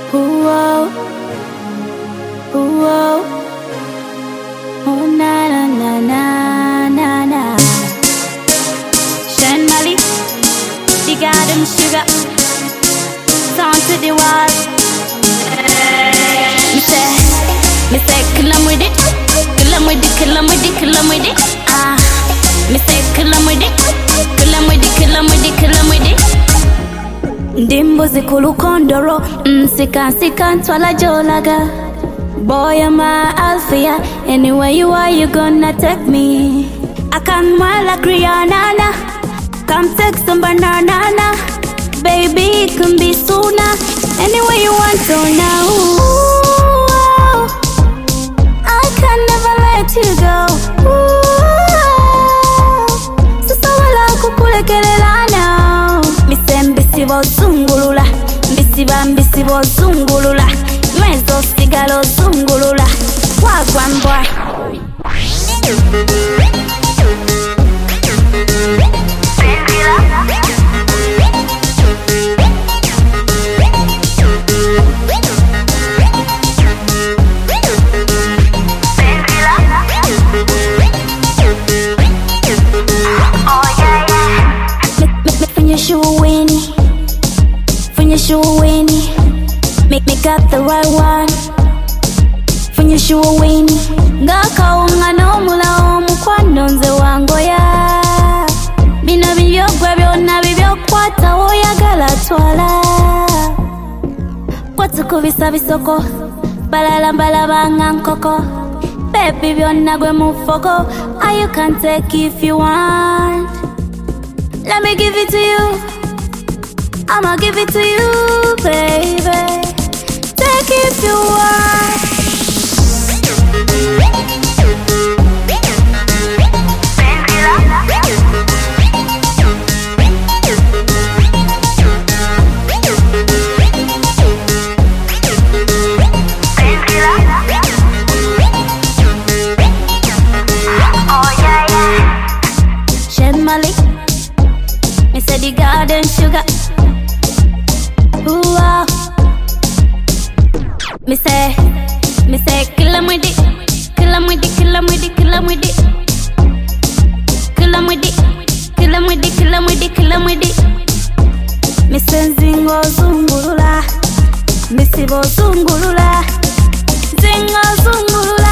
Ooh, ooh, oh na na na na na na. Sean Malik, the garden sugar, down to the wall. Me say, kill 'em with it, kill 'em with it, kill 'em with it, kill 'em with it. Me say, kill 'em with it, kill 'em with it, kill 'em with it, kill 'em with it. Ndimbuzi kulukondoro, sika ntwala jolaga. Boy, I'm a Althea. Anywhere you are, you gonna take me. I can't smile like Rihanna. Come take some banana. Baby, it can be sooner. Anywhere you want to now. Ooh, I can never let you go. Ooh, sasa wala kukulekelela now. Mbisibo zungulula, mbisibo zungulula. Mezo sigalo zungulula. Wagwan boy. Make up the right one. When you show win, Gaka unga no mula omukwano nze wangoya. Bino byogwa byonna bibyokwata oyagala twala. Kwatukubisa bisoko, balala mbalabanga nkoko. Baby byonna gwe mufogo, you can take if you want. Let me give it to you, I'ma give it to you, baby. Take if you want. Sean Malik, me say the garden sugar. Ooh, Me say, kill 'em with it, kill 'em with it, kill 'em with it, kill 'em with it, kill 'em with it, kill 'em with it, kill 'em with it, kill 'em with it. Me say zingo zungulula, misibo zungulula, zingo zungulula.